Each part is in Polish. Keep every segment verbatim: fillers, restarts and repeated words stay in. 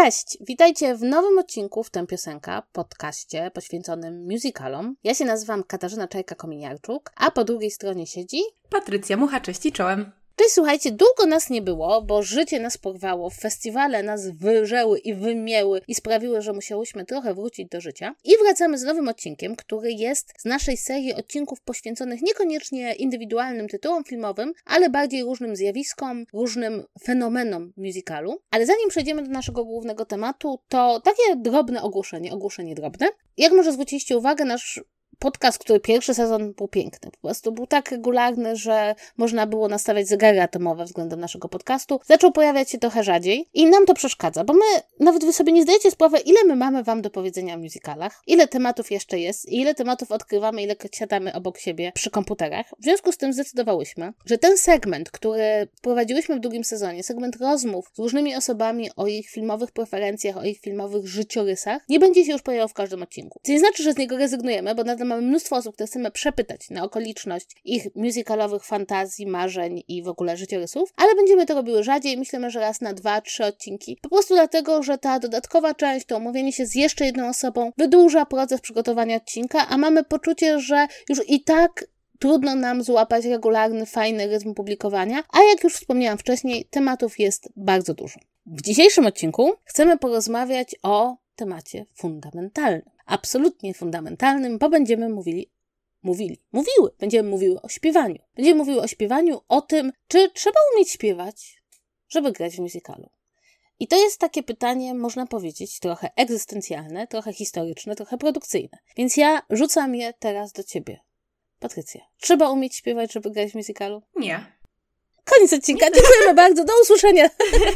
Cześć! Witajcie w nowym odcinku w Tę Piosenka, podcaście poświęconym musicalom. Ja się nazywam Katarzyna Czajka-Kominiarczuk, a po drugiej stronie siedzi Patrycja Mucha, cześć i czołem. Cześć, słuchajcie, długo nas nie było, bo życie nas porwało, festiwale nas wyżeły i wymięły i sprawiły, że musiałyśmy trochę wrócić do życia. I wracamy z nowym odcinkiem, który jest z naszej serii odcinków poświęconych niekoniecznie indywidualnym tytułom filmowym, ale bardziej różnym zjawiskom, różnym fenomenom musicalu. Ale zanim przejdziemy do naszego głównego tematu, to takie drobne ogłoszenie, ogłoszenie drobne. Jak może zwróciliście uwagę, nasz podcast, który pierwszy sezon był piękny. Po prostu był tak regularny, że można było nastawiać zegary atomowe względem naszego podcastu. Zaczął pojawiać się trochę rzadziej i nam to przeszkadza, bo my, nawet wy sobie nie zdajecie sprawy, ile my mamy wam do powiedzenia o musicalach, ile tematów jeszcze jest i ile tematów odkrywamy, ile siadamy obok siebie przy komputerach. W związku z tym zdecydowałyśmy, że ten segment, który prowadziłyśmy w drugim sezonie, segment rozmów z różnymi osobami o ich filmowych preferencjach, o ich filmowych życiorysach, nie będzie się już pojawiał w każdym odcinku. Co nie znaczy, że z niego rezygnujemy, bo nadal mamy mnóstwo osób, które chcemy przepytać na okoliczność ich musicalowych fantazji, marzeń i w ogóle życiorysów, ale będziemy to robiły rzadziej, myślimy, że raz na dwa, trzy odcinki. Po prostu dlatego, że ta dodatkowa część, to umówienie się z jeszcze jedną osobą wydłuża proces przygotowania odcinka, a mamy poczucie, że już i tak trudno nam złapać regularny, fajny rytm publikowania, a jak już wspomniałam wcześniej, tematów jest bardzo dużo. W dzisiejszym odcinku chcemy porozmawiać o temacie fundamentalnym. Absolutnie fundamentalnym, bo będziemy mówili, mówili, mówiły, będziemy mówiły o śpiewaniu. Będziemy mówiły o śpiewaniu, o tym, czy trzeba umieć śpiewać, żeby grać w musicalu. I to jest takie pytanie, można powiedzieć, trochę egzystencjalne, trochę historyczne, trochę produkcyjne. Więc ja rzucam je teraz do ciebie. Patrycja, trzeba umieć śpiewać, żeby grać w musicalu? Nie. Koniec odcinka, dziękujemy bardzo, do usłyszenia.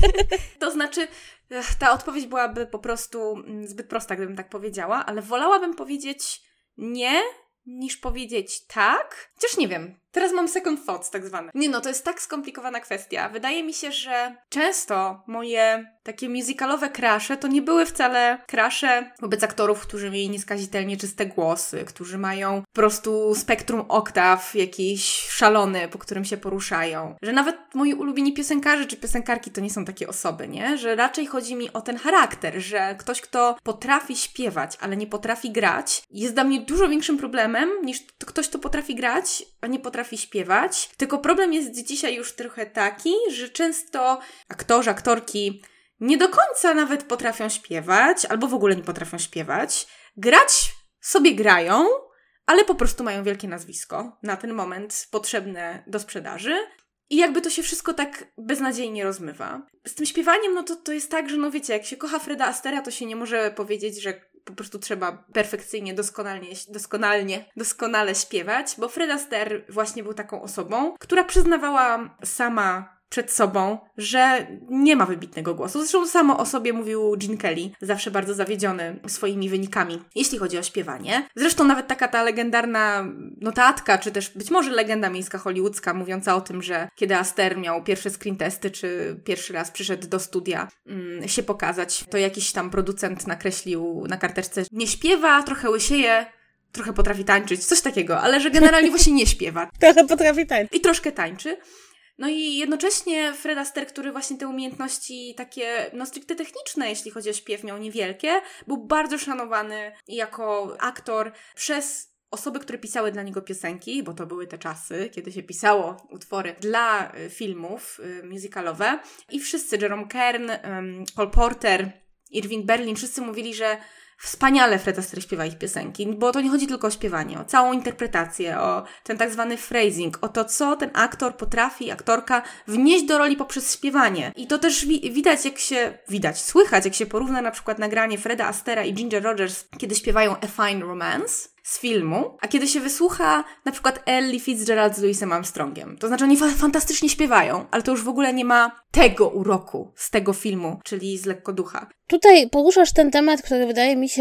To znaczy, ta odpowiedź byłaby po prostu zbyt prosta, gdybym tak powiedziała, ale wolałabym powiedzieć nie, niż powiedzieć tak. Chociaż nie wiem, teraz mam second thoughts tak zwane. Nie no, to jest tak skomplikowana kwestia. Wydaje mi się, że często moje takie musicalowe crushe to nie były wcale crushe wobec aktorów, którzy mieli nieskazitelnie czyste głosy, którzy mają po prostu spektrum oktaw jakiś szalony, po którym się poruszają. Że nawet moi ulubieni piosenkarze czy piosenkarki to nie są takie osoby, nie? Że raczej chodzi mi o ten charakter, że ktoś, kto potrafi śpiewać, ale nie potrafi grać, jest dla mnie dużo większym problemem niż ktoś, kto potrafi grać, a nie potrafi śpiewać. Tylko problem jest dzisiaj już trochę taki, że często aktorzy, aktorki nie do końca nawet potrafią śpiewać, albo w ogóle nie potrafią śpiewać. Grać sobie grają, ale po prostu mają wielkie nazwisko, na ten moment potrzebne do sprzedaży. I jakby to się wszystko tak beznadziejnie rozmywa. Z tym śpiewaniem, no to, to jest tak, że no wiecie, jak się kocha Freda Astera, to się nie może powiedzieć, że po prostu trzeba perfekcyjnie, doskonalnie, doskonalnie, doskonale śpiewać, bo Fred Astaire właśnie był taką osobą, która przyznawała sama przed sobą, że nie ma wybitnego głosu. Zresztą samo o sobie mówił Gene Kelly, zawsze bardzo zawiedziony swoimi wynikami, jeśli chodzi o śpiewanie. Zresztą nawet taka ta legendarna notatka, czy też być może legenda miejska hollywoodzka, mówiąca o tym, że kiedy Astaire miał pierwsze screen testy, czy pierwszy raz przyszedł do studia mm, się pokazać, to jakiś tam producent nakreślił na karteczce: nie śpiewa, trochę łysieje, trochę potrafi tańczyć, coś takiego, ale że generalnie właśnie nie śpiewa. Trochę potrafi tańczyć. I troszkę tańczy. No i jednocześnie Fred Astaire, który właśnie te umiejętności takie, no stricte techniczne, jeśli chodzi o śpiew, miał niewielkie, był bardzo szanowany jako aktor przez osoby, które pisały dla niego piosenki, bo to były te czasy, kiedy się pisało utwory dla filmów musicalowe. I wszyscy, Jerome Kern, Cole Porter, Irving Berlin, wszyscy mówili, że wspaniale Fred Astaire śpiewa ich piosenki, bo to nie chodzi tylko o śpiewanie, o całą interpretację, o ten tak zwany phrasing, o to, co ten aktor potrafi, aktorka wnieść do roli poprzez śpiewanie. I to też wi- widać, jak się, widać, słychać, jak się porówna na przykład nagranie Freda Astaire'a i Ginger Rogers, kiedy śpiewają A Fine Romance z filmu, a kiedy się wysłucha na przykład Ellie Fitzgerald z Louisem Armstrongiem. To znaczy oni fa- fantastycznie śpiewają, ale to już w ogóle nie ma tego uroku z tego filmu, czyli z Lekkoducha. Tutaj poruszasz ten temat, który wydaje mi się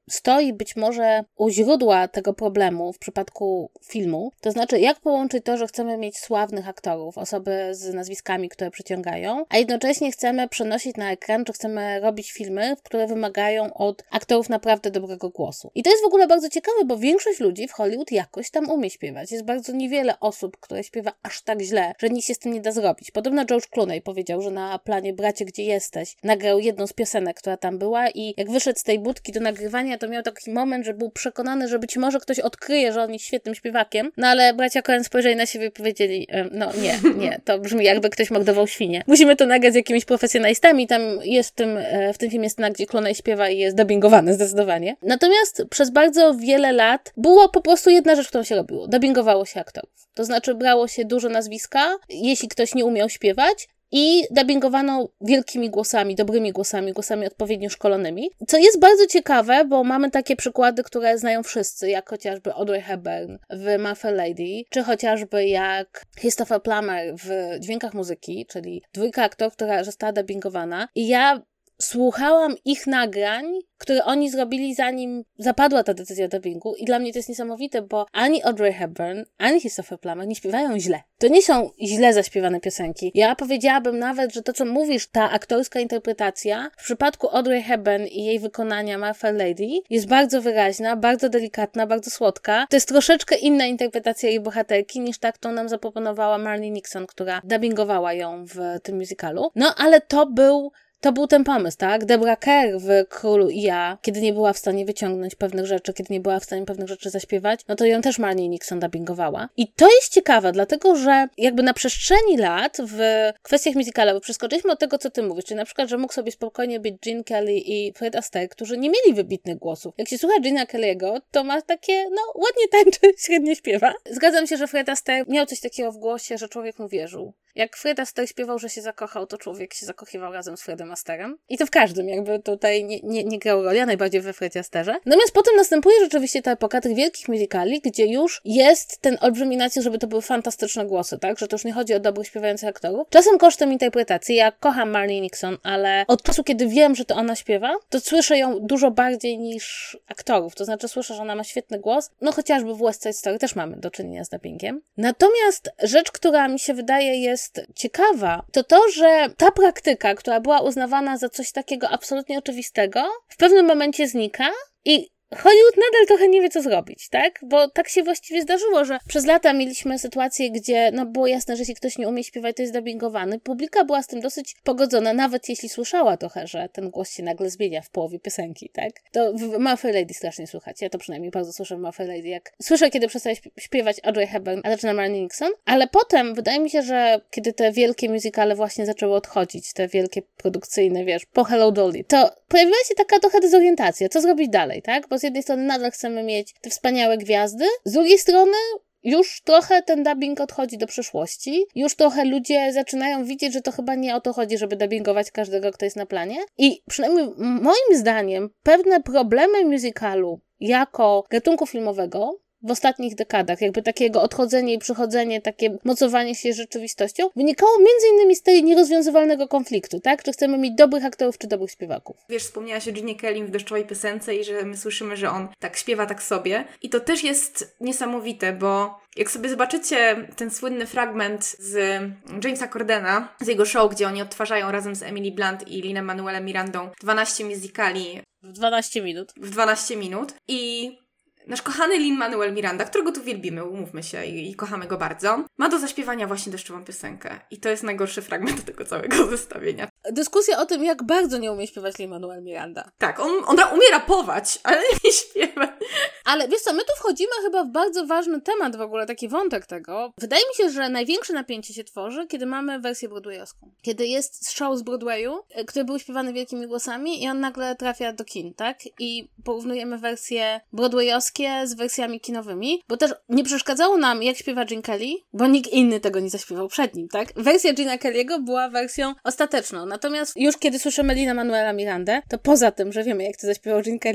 stoi być może u źródła tego problemu w przypadku filmu. To znaczy, jak połączyć to, że chcemy mieć sławnych aktorów, osoby z nazwiskami, które przyciągają, a jednocześnie chcemy przenosić na ekran, czy chcemy robić filmy, które wymagają od aktorów naprawdę dobrego głosu. I to jest w ogóle bardzo ciekawe, bo większość ludzi w Hollywood jakoś tam umie śpiewać. Jest bardzo niewiele osób, które śpiewa aż tak źle, że nic się z tym nie da zrobić. Podobno George Clooney powiedział, że na planie Bracie, gdzie jesteś, nagrał jedną z piosenek, która tam była i jak wyszedł z tej budki do nagrywania, to miał taki moment, że był przekonany, że być może ktoś odkryje, że on jest świetnym śpiewakiem, no ale bracia Coen spojrzeli na siebie i powiedzieli, no nie, nie, to brzmi jakby ktoś mordował świnię. Musimy to nagrać z jakimiś profesjonalistami, tam jest w tym, w tym filmie scena, gdzie Clooney śpiewa i jest dubbingowany zdecydowanie. Natomiast przez bardzo wiele lat była po prostu jedna rzecz, którą się robiło. Dubbingowało się aktorów. To znaczy brało się duże nazwiska, jeśli ktoś nie umiał śpiewać, i dubbingowano wielkimi głosami, dobrymi głosami, głosami odpowiednio szkolonymi. Co jest bardzo ciekawe, bo mamy takie przykłady, które znają wszyscy, jak chociażby Audrey Hepburn w My Fair Lady, czy chociażby jak Christopher Plummer w Dźwiękach muzyki, czyli dwójka aktorów, która została dubbingowana. I ja słuchałam ich nagrań, które oni zrobili, zanim zapadła ta decyzja dubbingu, i dla mnie to jest niesamowite, bo ani Audrey Hepburn, ani Christopher Plummer nie śpiewają źle. To nie są źle zaśpiewane piosenki. Ja powiedziałabym nawet, że to, co mówisz, ta aktorska interpretacja, w przypadku Audrey Hepburn i jej wykonania My Fair Lady, jest bardzo wyraźna, bardzo delikatna, bardzo słodka. To jest troszeczkę inna interpretacja jej bohaterki, niż ta, którą nam zaproponowała Marni Nixon, która dubbingowała ją w tym musicalu. No, ale to był To był ten pomysł, tak? Deborah Kerr w Królu i ja, kiedy nie była w stanie wyciągnąć pewnych rzeczy, kiedy nie była w stanie pewnych rzeczy zaśpiewać, no to ją też Marni Nixon dubbingowała. I to jest ciekawe, dlatego że jakby na przestrzeni lat w kwestiach musicalowych przeskoczyliśmy od tego, co ty mówisz, czyli na przykład, że mógł sobie spokojnie być Gene Kelly i Fred Astaire, którzy nie mieli wybitnych głosów. Jak się słucha Gina Kelly'ego, to ma takie, no, ładnie tańczy, średnio śpiewa. Zgadzam się, że Fred Astaire miał coś takiego w głosie, że człowiek mu wierzył. Jak Fred Astaire śpiewał, że się zakochał, to człowiek się zakochiwał razem z Fredem Astairem. I to w każdym, jakby tutaj nie, nie, nie grał roli, a najbardziej we Fredzie Astairze. Natomiast potem następuje rzeczywiście ta epoka tych wielkich musicali, gdzie już jest ten olbrzymi nacisk, żeby to były fantastyczne głosy, tak? Że to już nie chodzi o dobrych śpiewających aktorów. Czasem kosztem interpretacji. Ja kocham Marni Nixon, ale od czasu, kiedy wiem, że to ona śpiewa, to słyszę ją dużo bardziej niż aktorów. To znaczy słyszę, że ona ma świetny głos. No chociażby w West Side Story też mamy do czynienia z dubbingiem. Natomiast rzecz, która mi się wydaje jest ciekawa, to to, że ta praktyka, która była uznawana za coś takiego absolutnie oczywistego, w pewnym momencie znika i Hollywood nadal trochę nie wie, co zrobić, tak? Bo tak się właściwie zdarzyło, że przez lata mieliśmy sytuację, gdzie no było jasne, że jeśli ktoś nie umie śpiewać, to jest dubbingowany. Publika była z tym dosyć pogodzona, nawet jeśli słyszała trochę, że ten głos się nagle zmienia w połowie piosenki, tak? To w My Fair Lady strasznie słychać. Ja to przynajmniej bardzo słyszę w My Fair Lady, jak słyszę, kiedy przestaje śpiewać Audrey Hepburn, a zaczyna Marni Nixon. Ale potem wydaje mi się, że kiedy te wielkie musicale właśnie zaczęły odchodzić, te wielkie produkcyjne, wiesz, po Hello Dolly, to pojawiła się taka trochę dezorientacja. Co zrobić dalej, tak? Bo z jednej strony nadal chcemy mieć te wspaniałe gwiazdy, z drugiej strony już trochę ten dubbing odchodzi do przyszłości, już trochę ludzie zaczynają widzieć, że to chyba nie o to chodzi, żeby dubbingować każdego, kto jest na planie. I przynajmniej moim zdaniem pewne problemy musicalu jako gatunku filmowego w ostatnich dekadach, jakby takiego odchodzenie i przychodzenie, takie mocowanie się z rzeczywistością, wynikało między innymi z tej nierozwiązywalnego konfliktu, tak? Czy chcemy mieć dobrych aktorów, czy dobrych śpiewaków? Wiesz, wspomniałaś o Ginie Kelly w Deszczowej piosence i że my słyszymy, że on tak śpiewa tak sobie. I to też jest niesamowite, bo jak sobie zobaczycie ten słynny fragment z Jamesa Cordena, z jego show, gdzie oni odtwarzają razem z Emily Blunt i Lin-Manuelem Mirandą dwanaście musicali w dwanaście minut. W dwanaście minut. I nasz kochany Lin-Manuel Miranda, którego tu wielbimy, umówmy się, i, i kochamy go bardzo, ma do zaśpiewania właśnie deszczową piosenkę. I to jest najgorszy fragment tego całego zestawienia. Dyskusja o tym, jak bardzo nie umie śpiewać Lin-Manuel Miranda. Tak, on, on umie rapować, ale nie śpiewa. Ale wiesz co, my tu wchodzimy chyba w bardzo ważny temat w ogóle, taki wątek tego. Wydaje mi się, że największe napięcie się tworzy, kiedy mamy wersję broadwayowską. Kiedy jest show z Broadwayu, który był śpiewany wielkimi głosami i on nagle trafia do kin, tak? I porównujemy wersje broadwayowskie z wersjami kinowymi, bo też nie przeszkadzało nam, jak śpiewa Gene Kelly, bo nikt inny tego nie zaśpiewał przed nim, tak? Wersja Gina Kelly'ego była wersją ostateczną, natomiast już kiedy słyszymy Lin-Manuela Mirandę, to poza tym, że wiemy, jak to zaśpiewał Gene Kelly,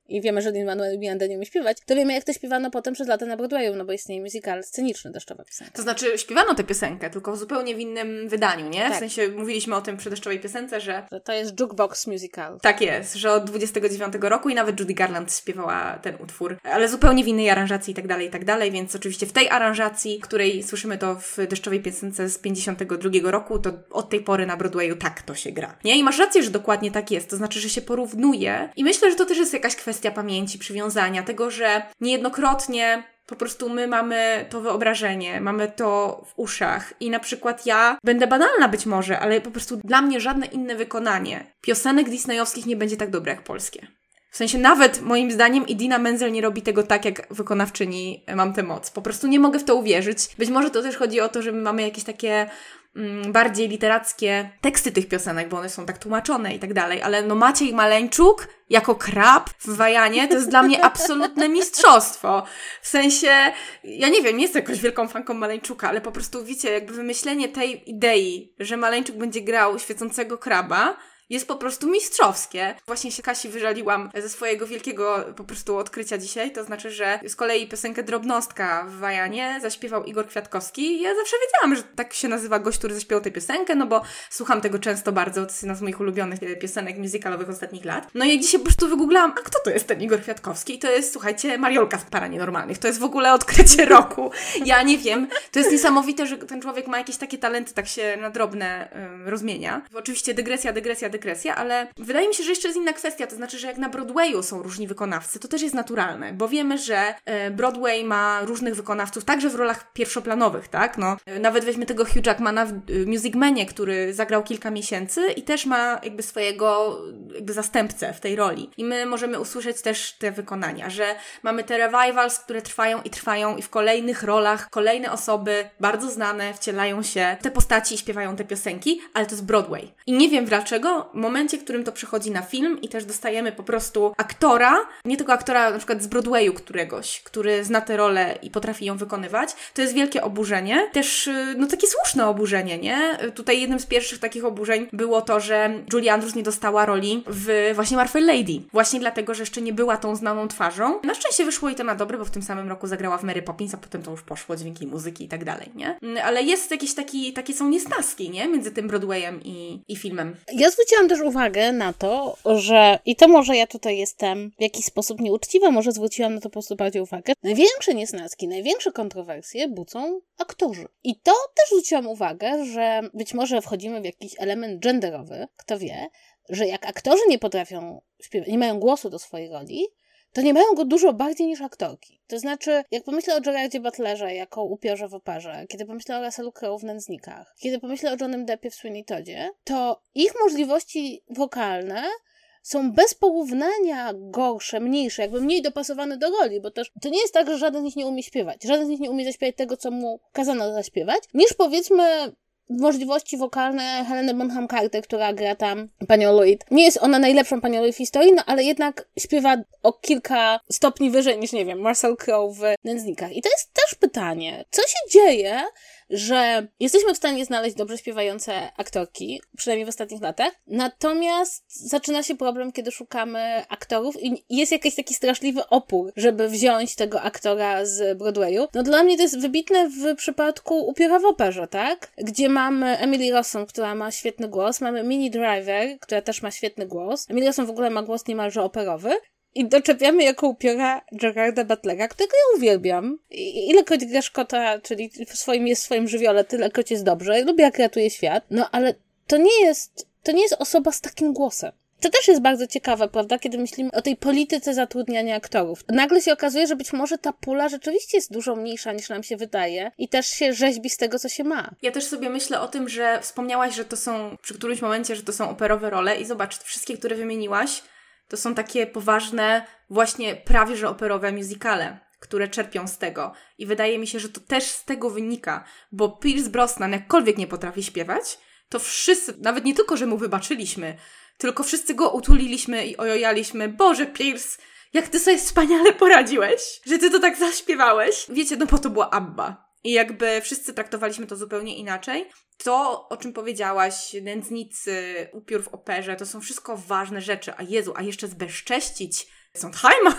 i wiemy, że Lin-Manuel Miranda nie umie śpiewać, to wiemy, jak to śpiewano potem przez lata na Broadwayu, no bo istnieje musical sceniczny Deszczowa Piosenka. To znaczy śpiewano tę piosenkę, tylko w zupełnie w innym wydaniu, nie? Tak. W sensie mówiliśmy o tym przy Deszczowej Piosence, że... że to jest jukebox musical. Tak jest, że od dwudziestego dziewiątego roku i nawet Judy Garland śpiewała ten utwór, ale zupełnie w innej aranżacji i tak dalej, i tak dalej, więc oczywiście w tej aranżacji, której słyszymy to w Deszczowej Piosence z pięćdziesiątego drugiego roku, to od tej pory na Broadwayu tak to się gra. Nie? I masz rację, że dokładnie tak jest, to znaczy, że się porównuje i myślę, że to też jest jakaś kwestia pamięci, przywiązania, tego, że niejednokrotnie po prostu my mamy to wyobrażenie, mamy to w uszach i na przykład ja będę banalna być może, ale po prostu dla mnie żadne inne wykonanie piosenek disneyowskich nie będzie tak dobre jak polskie. W sensie nawet moim zdaniem Idina Menzel nie robi tego tak, jak wykonawczyni Mam tę moc. Po prostu nie mogę w to uwierzyć. Być może to też chodzi o to, że my mamy jakieś takie mm, bardziej literackie teksty tych piosenek, bo one są tak tłumaczone i tak dalej, ale no Maciej Maleńczuk jako krab w Wajanie to jest dla mnie absolutne mistrzostwo. W sensie, ja nie wiem, nie jestem jakąś wielką fanką Maleńczuka, ale po prostu wiecie, jakby wymyślenie tej idei, że Maleńczuk będzie grał świecącego kraba, jest po prostu mistrzowskie. Właśnie się Kasi wyżaliłam ze swojego wielkiego po prostu odkrycia dzisiaj, to znaczy, że z kolei piosenkę Drobnostka w Wajanie zaśpiewał Igor Kwiatkowski. Ja zawsze wiedziałam, że tak się nazywa gość, który zaśpiewał tę piosenkę, no bo słucham tego często bardzo, to jest jedna z moich ulubionych piosenek musicalowych ostatnich lat. No i dzisiaj po prostu wygooglałam, a kto to jest ten Igor Kwiatkowski? I to jest, słuchajcie, Mariolka z Paranienormalnych. To jest w ogóle odkrycie roku. Ja nie wiem. To jest niesamowite, że ten człowiek ma jakieś takie talenty, tak się na drobne um, rozmienia. Oczywiście dygresja, dygresja, dygresja, ale wydaje mi się, że jeszcze jest inna kwestia, to znaczy, że jak na Broadwayu są różni wykonawcy, to też jest naturalne, bo wiemy, że Broadway ma różnych wykonawców, także w rolach pierwszoplanowych, tak? No, nawet weźmy tego Hugh Jackmana w Music Manie, który zagrał kilka miesięcy i też ma jakby swojego jakby zastępcę w tej roli. I my możemy usłyszeć też te wykonania, że mamy te revivals, które trwają i trwają i w kolejnych rolach kolejne osoby bardzo znane wcielają się w te postaci i śpiewają te piosenki, ale to jest Broadway. I nie wiem dlaczego, w momencie, w którym to przychodzi na film i też dostajemy po prostu aktora, nie tylko aktora na przykład z Broadwayu któregoś, który zna tę rolę i potrafi ją wykonywać, to jest wielkie oburzenie. Też, no takie słuszne oburzenie, nie? Tutaj jednym z pierwszych takich oburzeń było to, że Julie Andrews nie dostała roli w właśnie My Fair Lady. Właśnie dlatego, że jeszcze nie była tą znaną twarzą. Na szczęście wyszło jej to na dobre, bo w tym samym roku zagrała w Mary Poppins, a potem to już poszło, dźwięki muzyki i tak dalej, nie? Ale jest jakieś taki, takie są niesnaski, nie? Między tym Broadwayem i, i filmem. Ja zwróciłam też uwagę na to, że i to może ja tutaj jestem w jakiś sposób nieuczciwa, może zwróciłam na to po prostu bardziej uwagę. Największe niesnaski, największe kontrowersje budzą aktorzy. I to też zwróciłam uwagę, że być może wchodzimy w jakiś element genderowy, kto wie, że jak aktorzy nie potrafią śpiewać, nie mają głosu do swojej roli, to nie mają go dużo bardziej niż aktorki. To znaczy, jak pomyślę o Gerardzie Butlerze jako upiorze w operze, kiedy pomyślę o Russellu Crowe w Nędznikach, kiedy pomyślę o Johnnym Deppie w Sweeney Toddzie, to ich możliwości wokalne są bez porównania gorsze, mniejsze, jakby mniej dopasowane do roli, bo też to nie jest tak, że żaden z nich nie umie śpiewać. Żaden z nich nie umie zaśpiewać tego, co mu kazano zaśpiewać, niż powiedzmy możliwości wokalne Heleny Bonham Carter, która gra tam panią Lloyd. Nie jest ona najlepszą panią Lloyd w historii, no ale jednak śpiewa o kilka stopni wyżej niż, nie wiem, Russell Crowe w Nędznikach. I to jest też pytanie, co się dzieje, że jesteśmy w stanie znaleźć dobrze śpiewające aktorki, przynajmniej w ostatnich latach, natomiast zaczyna się problem, kiedy szukamy aktorów i jest jakiś taki straszliwy opór, żeby wziąć tego aktora z Broadwayu. No dla mnie to jest wybitne w przypadku Upiora w operze, tak? Gdzie mamy Emily Rossum, która ma świetny głos, mamy Minnie Driver, która też ma świetny głos. Emily Rossum w ogóle ma głos niemalże operowy. I doczepiamy jako upiora Gerarda Butlera, którego ja uwielbiam. I ilekroć gra Szkota, czyli w swoim, jest w swoim żywiole, tylekroć jest dobrze. Lubię, jak ratuje świat. No ale to nie jest, to nie jest osoba z takim głosem. To też jest bardzo ciekawe, prawda, kiedy myślimy o tej polityce zatrudniania aktorów. Nagle się okazuje, że być może ta pula rzeczywiście jest dużo mniejsza niż nam się wydaje i też się rzeźbi z tego, co się ma. Ja też sobie myślę o tym, że wspomniałaś, że to są przy którymś momencie, że to są operowe role i zobacz, wszystkie, które wymieniłaś, to są takie poważne, właśnie prawie że operowe musicale, które czerpią z tego. I wydaje mi się, że to też z tego wynika, bo Pierce Brosnan jakkolwiek nie potrafi śpiewać, to wszyscy, nawet nie tylko, że mu wybaczyliśmy, tylko wszyscy go utuliliśmy i ojojaliśmy. Boże, Pierce, jak ty sobie wspaniale poradziłeś, że ty to tak zaśpiewałeś. Wiecie, no bo to była ABBA. I jakby wszyscy traktowaliśmy to zupełnie inaczej. To, o czym powiedziałaś, Nędznicy, Upiór w operze, to są wszystko ważne rzeczy. A Jezu, a jeszcze zbezcześcić Sondheima!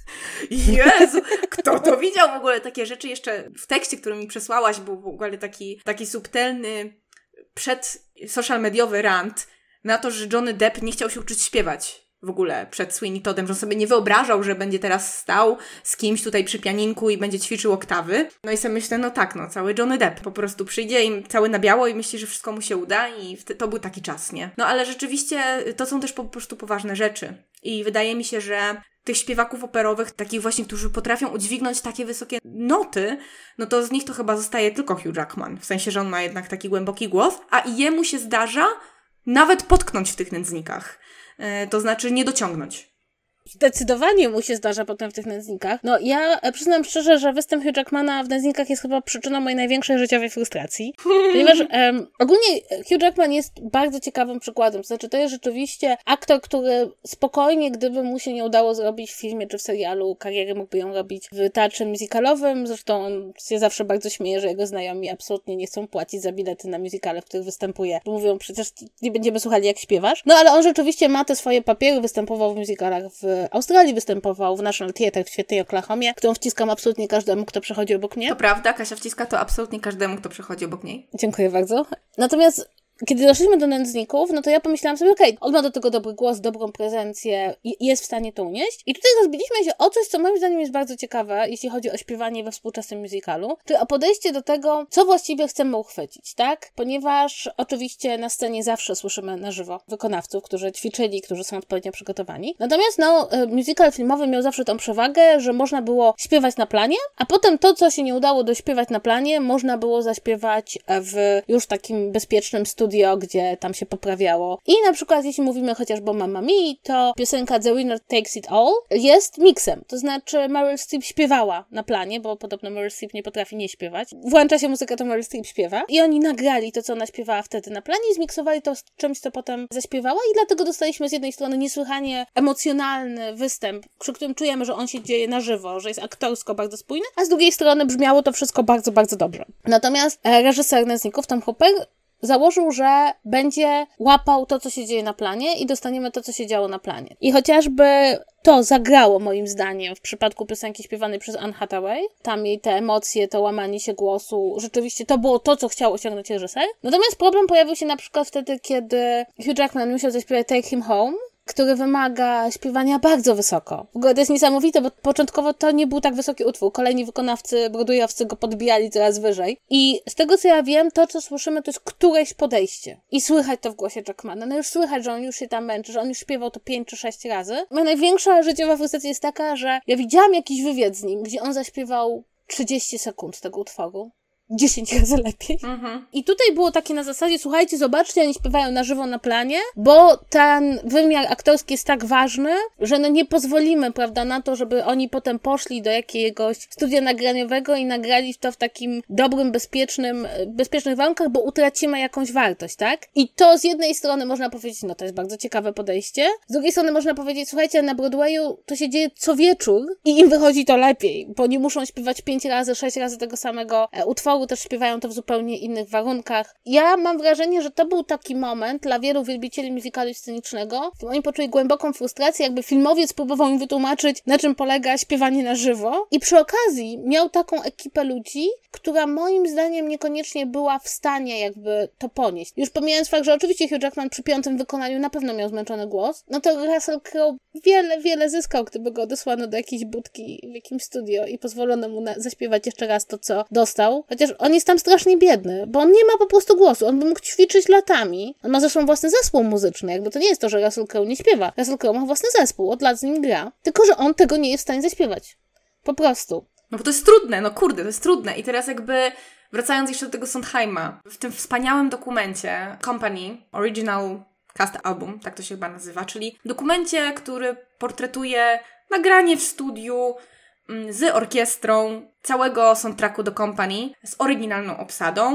Jezu, kto to widział w ogóle takie rzeczy? Jeszcze w tekście, który mi przesłałaś, był w ogóle taki, taki subtelny przed social mediowy rant na to, że Johnny Depp nie chciał się uczyć śpiewać w ogóle przed Sweeney Toddem, że on sobie nie wyobrażał, że będzie teraz stał z kimś tutaj przy pianinku i będzie ćwiczył oktawy. No i sobie myślę, no tak, no cały Johnny Depp po prostu przyjdzie im cały na biało i myśli, że wszystko mu się uda i to był taki czas, nie? No ale rzeczywiście to są też po prostu poważne rzeczy i wydaje mi się, że tych śpiewaków operowych, takich właśnie, którzy potrafią udźwignąć takie wysokie noty, no to z nich to chyba zostaje tylko Hugh Jackman. W sensie, że on ma jednak taki głęboki głos, a i jemu się zdarza nawet potknąć w tych nędznikach. Yy, to znaczy nie dociągnąć. Zdecydowanie mu się zdarza potem w tych nędznikach. No ja przyznam szczerze, że występ Hugh Jackmana w nędznikach jest chyba przyczyną mojej największej życiowej frustracji. Ponieważ um, ogólnie Hugh Jackman jest bardzo ciekawym przykładem. To znaczy to jest rzeczywiście aktor, który spokojnie, gdyby mu się nie udało zrobić w filmie czy w serialu kariery, mógłby ją robić w teatrze musicalowym. Zresztą on się zawsze bardzo śmieje, że jego znajomi absolutnie nie chcą płacić za bilety na musicale, w których występuje. Bo mówią, przecież nie będziemy słuchali jak śpiewasz. No ale on rzeczywiście ma te swoje papiery, występował w musicalach w Australii, występował w National Theatre w świetnej Oklahomie, którą wciskam absolutnie każdemu, kto przechodzi obok mnie. To prawda, Kasia wciska to absolutnie każdemu, kto przechodzi obok niej. Dziękuję bardzo. Natomiast kiedy doszliśmy do nędzników, no to ja pomyślałam sobie, okej, okay, on ma do tego dobry głos, dobrą prezencję i jest w stanie to unieść. I tutaj rozbiliśmy się o coś, co moim zdaniem jest bardzo ciekawe, jeśli chodzi o śpiewanie we współczesnym musicalu, czyli o podejście do tego, co właściwie chcemy uchwycić, tak? Ponieważ oczywiście na scenie zawsze słyszymy na żywo wykonawców, którzy ćwiczyli, którzy są odpowiednio przygotowani. Natomiast no, musical filmowy miał zawsze tą przewagę, że można było śpiewać na planie, a potem to, co się nie udało dośpiewać na planie, można było zaśpiewać w już takim bezpiecznym studiu, gdzie tam się poprawiało. I na przykład, jeśli mówimy chociażby o Mamma Mia, to piosenka The Winner Takes It All jest miksem. To znaczy Meryl Streep śpiewała na planie, bo podobno Meryl Streep nie potrafi nie śpiewać. Włącza się muzyka, to Meryl Streep śpiewa. I oni nagrali to, co ona śpiewała wtedy na planie i zmiksowali to z czymś, co potem zaśpiewała i dlatego dostaliśmy z jednej strony niesłychanie emocjonalny występ, przy którym czujemy, że on się dzieje na żywo, że jest aktorsko bardzo spójny, a z drugiej strony brzmiało to wszystko bardzo, bardzo dobrze. Natomiast reżyser Nędzników, Tom Hooper, założył, że będzie łapał to, co się dzieje na planie i dostaniemy to, co się działo na planie. I chociażby to zagrało moim zdaniem w przypadku piosenki śpiewanej przez Anne Hathaway. Tam jej te emocje, to łamanie się głosu, rzeczywiście to było to, co chciał osiągnąć reżyser. Natomiast problem pojawił się na przykład wtedy, kiedy Hugh Jackman musiał zaśpiewać Take Him Home, który wymaga śpiewania bardzo wysoko. W ogóle to jest niesamowite, bo początkowo to nie był tak wysoki utwór. Kolejni wykonawcy broadwayowscy go podbijali coraz wyżej. I z tego, co ja wiem, to, co słyszymy, to jest któreś podejście. I słychać to w głosie Jackmana. No już słychać, że on już się tam męczy, że on już śpiewał to pięć czy sześć razy. Moja największa życiowa frustracja jest taka, że ja widziałam jakiś wywiad z nim, gdzie on zaśpiewał trzydzieści sekund tego utworu. dziesięć razy lepiej. Mhm. I tutaj było takie na zasadzie, słuchajcie, zobaczcie, oni śpiewają na żywo na planie, bo ten wymiar aktorski jest tak ważny, że no nie pozwolimy, prawda, na to, żeby oni potem poszli do jakiegoś studia nagraniowego i nagrali to w takim dobrym, bezpiecznym, bezpiecznych warunkach, bo utracimy jakąś wartość, tak? I to z jednej strony można powiedzieć, no to jest bardzo ciekawe podejście, z drugiej strony można powiedzieć, słuchajcie, na Broadwayu to się dzieje co wieczór i im wychodzi to lepiej, bo nie muszą śpiewać pięć razy, sześć razy tego samego utworu, też śpiewają to w zupełnie innych warunkach. Ja mam wrażenie, że to był taki moment dla wielu wielbicieli musicalu scenicznego, w którym oni poczuli głęboką frustrację, jakby filmowiec próbował im wytłumaczyć, na czym polega śpiewanie na żywo i przy okazji miał taką ekipę ludzi, która moim zdaniem niekoniecznie była w stanie jakby to ponieść. Już pomijając fakt, że oczywiście Hugh Jackman przy piątym wykonaniu na pewno miał zmęczony głos, no to Russell Crowe wiele, wiele zyskał, gdyby go odesłano do jakiejś budki w jakimś studio i pozwolono mu na- zaśpiewać jeszcze raz to, co dostał. Chociaż on jest tam strasznie biedny, bo on nie ma po prostu głosu. On by mógł ćwiczyć latami. On ma zresztą własny zespół muzyczny, jakby to nie jest to, że Russell Crowe nie śpiewa. Russell Crowe ma własny zespół, od lat z nim gra. Tylko, że on tego nie jest w stanie zaśpiewać. Po prostu. No bo to jest trudne, no kurde, to jest trudne. I teraz jakby wracając jeszcze do tego Sondheima, w tym wspaniałym dokumencie Company, Original Cast Album, tak to się chyba nazywa, czyli dokumencie, który portretuje nagranie w studiu z orkiestrą całego soundtracku do Company, z oryginalną obsadą.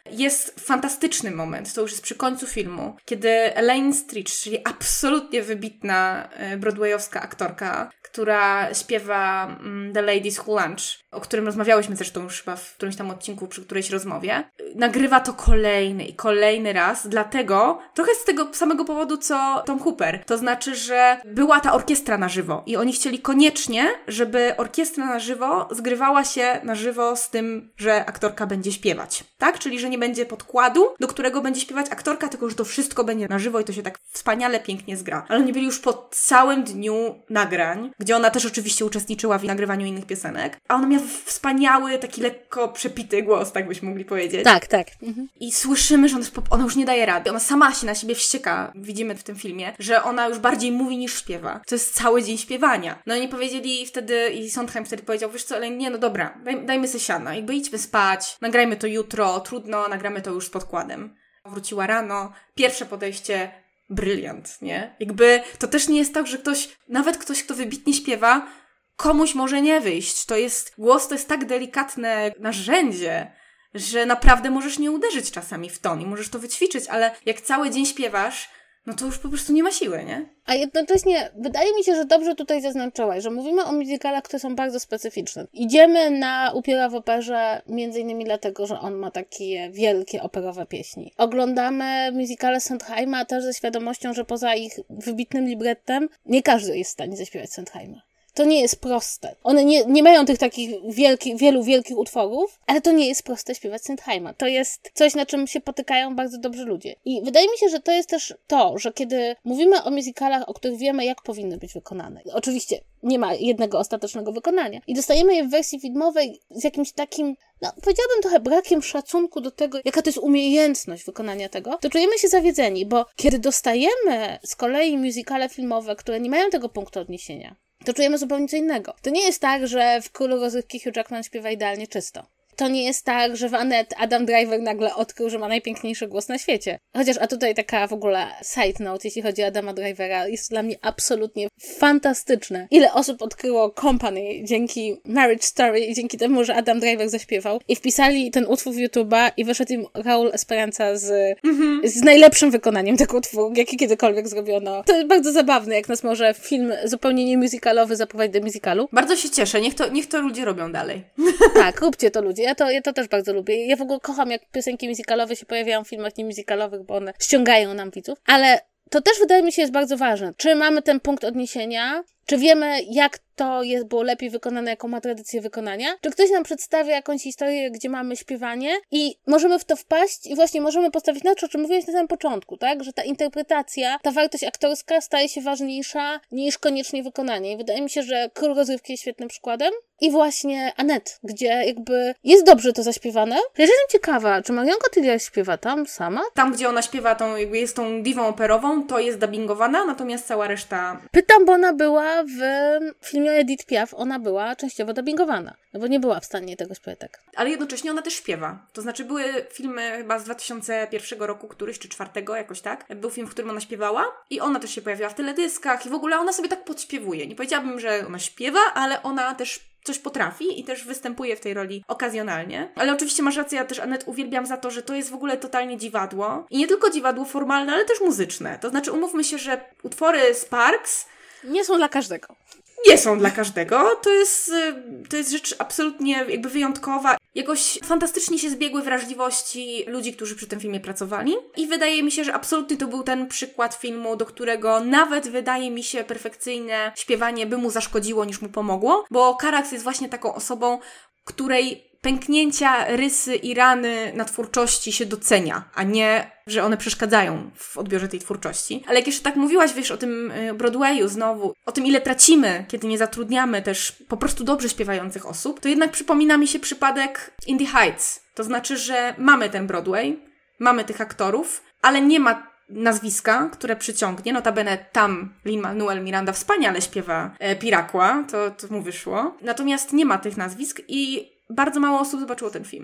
jest fantastyczny moment, to już jest przy końcu filmu, kiedy Elaine Stritch, czyli absolutnie wybitna broadwayowska aktorka, która śpiewa mm, The Ladies Who Lunch, o którym rozmawiałyśmy zresztą już chyba w którymś tam odcinku, przy którejś rozmowie, nagrywa to kolejny i kolejny raz, dlatego, trochę z tego samego powodu, co Tom Hooper. To znaczy, że była ta orkiestra na żywo i oni chcieli koniecznie, żeby orkiestra na żywo zgrywała się na żywo z tym, że aktorka będzie śpiewać. Tak? Czyli, że nie będzie podkładu, do którego będzie śpiewać aktorka, tylko że to wszystko będzie na żywo i to się tak wspaniale, pięknie zgra. Ale oni byli już po całym dniu nagrań, gdzie ona też oczywiście uczestniczyła w nagrywaniu innych piosenek, a ona miała wspaniały, taki lekko przepity głos, tak byśmy mogli powiedzieć. Tak, tak. Mhm. I słyszymy, że ona, jest, ona już nie daje rady. Ona sama się na siebie wścieka, widzimy w tym filmie, że ona już bardziej mówi niż śpiewa. To jest cały dzień śpiewania. No i powiedzieli wtedy, i Sondheim wtedy powiedział, wiesz co, ale nie, no dobra, daj, dajmy sobie siana, jakby idźmy spać, nagrajmy to jutro, trudno, nagramy to już z podkładem. Wróciła rano, pierwsze podejście, bryliant, nie? Jakby to też nie jest tak, że ktoś, nawet ktoś, kto wybitnie śpiewa, komuś może nie wyjść. To jest, głos to jest tak delikatne narzędzie, że naprawdę możesz nie uderzyć czasami w ton i możesz to wyćwiczyć, ale jak cały dzień śpiewasz, no to już po prostu nie ma siły, nie? A jednocześnie wydaje mi się, że dobrze tutaj zaznaczyłaś, że mówimy o musicalach, które są bardzo specyficzne. Idziemy na Upiora w operze między innymi dlatego, że on ma takie wielkie operowe pieśni. Oglądamy musicale Sondheima też ze świadomością, że poza ich wybitnym librettem nie każdy jest w stanie zaśpiewać Sondheima. To nie jest proste. One nie, nie mają tych takich wielkich, wielu wielkich utworów, ale to nie jest proste śpiewać Sondheima. To jest coś, na czym się potykają bardzo dobrzy ludzie. I wydaje mi się, że to jest też to, że kiedy mówimy o musicalach, o których wiemy, jak powinny być wykonane. Oczywiście nie ma jednego ostatecznego wykonania. I dostajemy je w wersji filmowej z jakimś takim, no powiedziałabym trochę brakiem szacunku do tego, jaka to jest umiejętność wykonania tego, to czujemy się zawiedzeni, bo kiedy dostajemy z kolei musicale filmowe, które nie mają tego punktu odniesienia, to czujemy zupełnie co innego. To nie jest tak, że w Królu Rozrywki Hugh Jackman śpiewa idealnie czysto. To nie jest tak, że w Annette Adam Driver nagle odkrył, że ma najpiękniejszy głos na świecie. Chociaż, a tutaj taka w ogóle side note, jeśli chodzi o Adama Drivera, jest dla mnie absolutnie fantastyczne. Ile osób odkryło Company dzięki Marriage Story i dzięki temu, że Adam Driver zaśpiewał i wpisali ten utwór w YouTube'a i wyszedł im Raul Esperanza z, mm-hmm. z najlepszym wykonaniem tego utworu, jaki kiedykolwiek zrobiono. To jest bardzo zabawne, jak nas może film zupełnie nie musicalowy zaprowadzić do musicalu. Bardzo się cieszę, niech to, niech to ludzie robią dalej. Tak, róbcie to ludzie. Ja to, ja to też bardzo lubię. Ja w ogóle kocham, jak piosenki musicalowe się pojawiają w filmach niemusicalowych, bo one ściągają nam widzów. Ale to też wydaje mi się jest bardzo ważne. Czy mamy ten punkt odniesienia? Czy wiemy, jak to jest, było lepiej wykonane, jaką ma tradycję wykonania? Czy ktoś nam przedstawia jakąś historię, gdzie mamy śpiewanie i możemy w to wpaść i właśnie możemy postawić na to, o czym mówiłeś na samym początku, tak? Że ta interpretacja, ta wartość aktorska staje się ważniejsza niż koniecznie wykonanie. I wydaje mi się, że Król Rozrywki jest świetnym przykładem. I właśnie Annette, gdzie jakby jest dobrze to zaśpiewane. Ja jestem ciekawa, czy Marion Cotillard śpiewa tam sama? Tam, gdzie ona śpiewa, tą, jakby jest tą diwą operową, to jest dubbingowana, natomiast cała reszta... Pytam, bo ona była w filmie Edith Piaf, ona była częściowo dubbingowana, no bo nie była w stanie tego śpiewać tak. Ale jednocześnie ona też śpiewa. To znaczy były filmy chyba z dwa tysiące pierwszego roku, któryś, czy czwartego, jakoś tak. Był film, w którym ona śpiewała i ona też się pojawiła w teledyskach i w ogóle ona sobie tak podśpiewuje. Nie powiedziałabym, że ona śpiewa, ale ona też coś potrafi i też występuje w tej roli okazjonalnie. Ale oczywiście masz rację, ja też Annette uwielbiam za to, że to jest w ogóle totalnie dziwadło. I nie tylko dziwadło formalne, ale też muzyczne. To znaczy umówmy się, że utwory Sparks nie są dla każdego. Nie są dla każdego. To jest, to jest rzecz absolutnie jakby wyjątkowa. Jakoś fantastycznie się zbiegły wrażliwości ludzi, którzy przy tym filmie pracowali. I wydaje mi się, że absolutnie to był ten przykład filmu, do którego nawet wydaje mi się perfekcyjne śpiewanie by mu zaszkodziło niż mu pomogło. Bo Carax jest właśnie taką osobą, której pęknięcia, rysy i rany na twórczości się docenia, a nie, że one przeszkadzają w odbiorze tej twórczości. Ale jak jeszcze tak mówiłaś, wiesz, o tym Broadwayu znowu, o tym, ile tracimy, kiedy nie zatrudniamy też po prostu dobrze śpiewających osób, to jednak przypomina mi się przypadek In the Heights. To znaczy, że mamy ten Broadway, mamy tych aktorów, ale nie ma nazwiska, które przyciągnie. Notabene tam Lin-Manuel Miranda wspaniale śpiewa e, Piraqua, to, to mu wyszło. Natomiast nie ma tych nazwisk i bardzo mało osób zobaczyło ten film.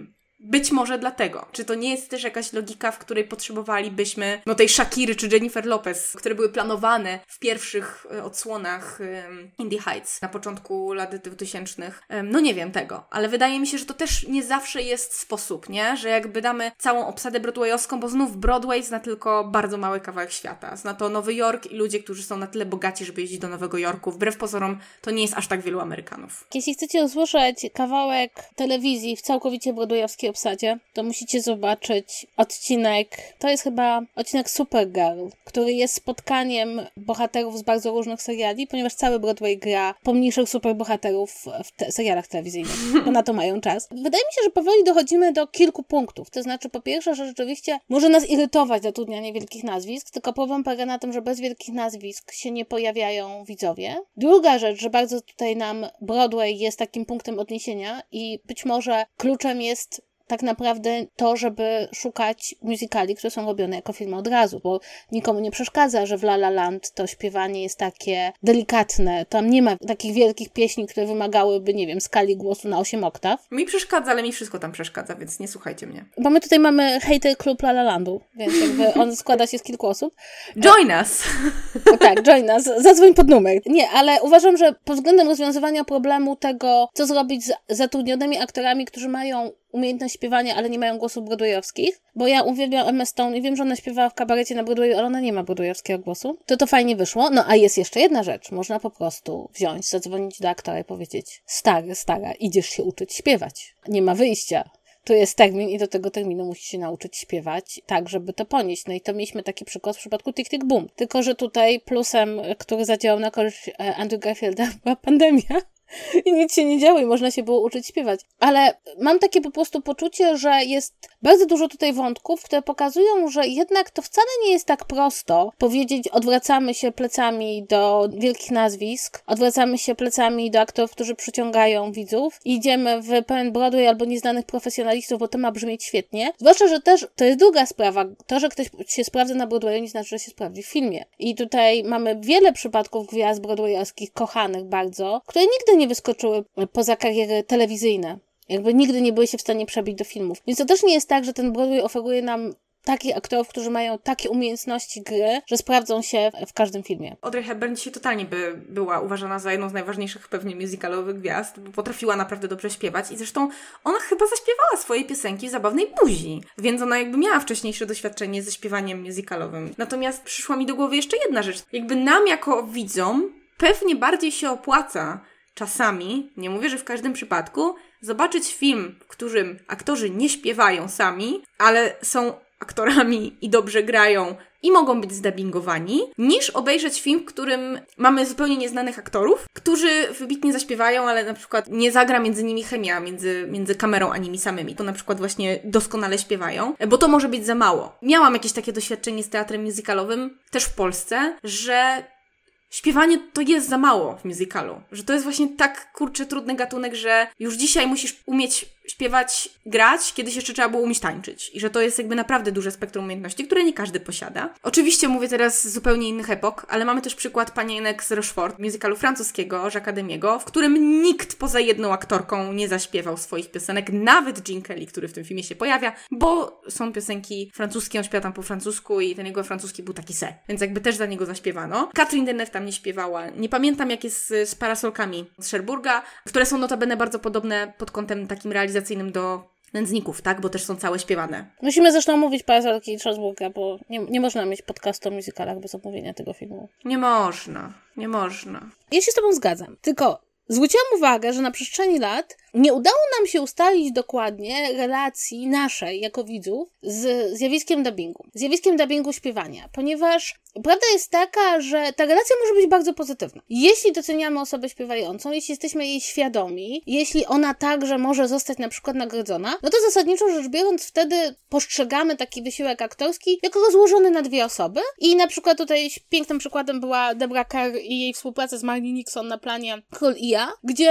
być może dlatego. Czy to nie jest też jakaś logika, w której potrzebowalibyśmy no tej Shakiry czy Jennifer Lopez, które były planowane w pierwszych e, odsłonach e, Indie Heights na początku lat dwutysięcznych. E, no nie wiem tego, ale wydaje mi się, że to też nie zawsze jest sposób, nie? Że jakby damy całą obsadę broadwayowską, bo znów Broadway zna tylko bardzo mały kawałek świata. Zna to Nowy Jork i ludzie, którzy są na tyle bogaci, żeby jeździć do Nowego Jorku. Wbrew pozorom to nie jest aż tak wielu Amerykanów. Jeśli chcecie usłyszeć kawałek telewizji w całkowicie broadwayowskiej obsadzie, to musicie zobaczyć odcinek, to jest chyba odcinek Supergirl, który jest spotkaniem bohaterów z bardzo różnych seriali, ponieważ cały Broadway gra pomniejszych superbohaterów w te- serialach telewizyjnych, bo na to mają czas. Wydaje mi się, że powoli dochodzimy do kilku punktów. To znaczy, po pierwsze, że rzeczywiście może nas irytować zatrudnianie wielkich nazwisk, tylko problem polega na tym, że bez wielkich nazwisk się nie pojawiają widzowie. Druga rzecz, że bardzo tutaj nam Broadway jest takim punktem odniesienia i być może kluczem jest tak naprawdę to, żeby szukać musicali, które są robione jako filmy od razu, bo nikomu nie przeszkadza, że w La La Land to śpiewanie jest takie delikatne. Tam nie ma takich wielkich pieśni, które wymagałyby, nie wiem, skali głosu na osiem oktaw. Mi przeszkadza, ale mi wszystko tam przeszkadza, więc nie słuchajcie mnie. Bo my tutaj mamy hater klub La La Landu, więc jakby on składa się z kilku osób. Join us! O, tak, join us. Zadzwoń pod numer. Nie, ale uważam, że pod względem rozwiązywania problemu tego, co zrobić z zatrudnionymi aktorami, którzy mają umiejętność śpiewania, ale nie mają głosów broadwayowskich, bo ja uwielbiam Emmę Stone i wiem, że ona śpiewała w kabarecie na Broadwayu, ale ona nie ma broadwayowskiego głosu. To to fajnie wyszło. No a jest jeszcze jedna rzecz. Można po prostu wziąć, zadzwonić do aktora i powiedzieć: stary, stara, idziesz się uczyć śpiewać. Nie ma wyjścia. Tu jest termin i do tego terminu musisz się nauczyć śpiewać tak, żeby to ponieść. No i to mieliśmy taki przykład w przypadku Tick, Tick, Boom. Tylko że tutaj plusem, który zadziałał na korzyść Andrew Garfielda, była pandemia. I nic się nie działo i można się było uczyć śpiewać. Ale mam takie po prostu poczucie, że jest bardzo dużo tutaj wątków, które pokazują, że jednak to wcale nie jest tak prosto powiedzieć: odwracamy się plecami do wielkich nazwisk, odwracamy się plecami do aktorów, którzy przyciągają widzów i idziemy w pełen Broadway albo nieznanych profesjonalistów, bo to ma brzmieć świetnie. Zwłaszcza, że też to jest druga sprawa. To, że ktoś się sprawdza na Broadwayu, nie znaczy, że się sprawdzi w filmie. I tutaj mamy wiele przypadków gwiazd broadwayowskich, kochanych bardzo, które nigdy nie wyskoczyły poza kariery telewizyjne. Jakby nigdy nie były się w stanie przebić do filmów. Więc to też nie jest tak, że ten Broadway oferuje nam takich aktorów, którzy mają takie umiejętności gry, że sprawdzą się w każdym filmie. Audrey Hepburn dzisiaj totalnie by była uważana za jedną z najważniejszych pewnie musicalowych gwiazd, bo potrafiła naprawdę dobrze śpiewać i zresztą ona chyba zaśpiewała swoje piosenki w zabawnej buzi, więc ona jakby miała wcześniejsze doświadczenie ze śpiewaniem musicalowym. Natomiast przyszła mi do głowy jeszcze jedna rzecz. Jakby nam jako widzom pewnie bardziej się opłaca czasami, nie mówię, że w każdym przypadku, zobaczyć film, w którym aktorzy nie śpiewają sami, ale są aktorami i dobrze grają i mogą być zdubbingowani, niż obejrzeć film, w którym mamy zupełnie nieznanych aktorów, którzy wybitnie zaśpiewają, ale na przykład nie zagra między nimi chemia, między, między kamerą a nimi samymi. To na przykład właśnie doskonale śpiewają, bo to może być za mało. Miałam jakieś takie doświadczenie z teatrem musicalowym, też w Polsce, że śpiewanie to jest za mało w musicalu. Że to jest właśnie tak, kurczę, trudny gatunek, że już dzisiaj musisz umieć śpiewać, grać, kiedyś jeszcze trzeba było umieć tańczyć. I że to jest jakby naprawdę duże spektrum umiejętności, które nie każdy posiada. Oczywiście mówię teraz z zupełnie innych epok, ale mamy też przykład Panienek z Rochefort, musicalu francuskiego, Jacques'a Demiego, w którym nikt poza jedną aktorką nie zaśpiewał swoich piosenek, nawet Gene Kelly, który w tym filmie się pojawia, bo są piosenki francuskie, on śpiewa tam po francusku i ten jego francuski był taki se. Więc jakby też za niego zaśpiewano. Catherine Deneuve tam nie śpiewała. Nie pamiętam, jak jest z, z parasolkami z Cherbourga, które są notabene bardzo podobne pod kątem takim realizacyjnym do Nędzników, tak? Bo też są całe śpiewane. Musimy zresztą mówić parasolki i Cherbourga, bo nie, nie można mieć podcastu o musicalach bez omówienia tego filmu. Nie można. Nie można. Ja się z tobą zgadzam. Tylko zwróciłam uwagę, że na przestrzeni lat nie udało nam się ustalić dokładnie relacji naszej jako widzów z zjawiskiem dubbingu. Zjawiskiem dubbingu śpiewania, ponieważ prawda jest taka, że ta relacja może być bardzo pozytywna. Jeśli doceniamy osobę śpiewającą, jeśli jesteśmy jej świadomi, jeśli ona także może zostać na przykład nagrodzona, no to zasadniczo rzecz biorąc wtedy postrzegamy taki wysiłek aktorski jako rozłożony na dwie osoby i na przykład tutaj pięknym przykładem była Deborah Kerr i jej współpraca z Marni Nixon na planie Król i ja, gdzie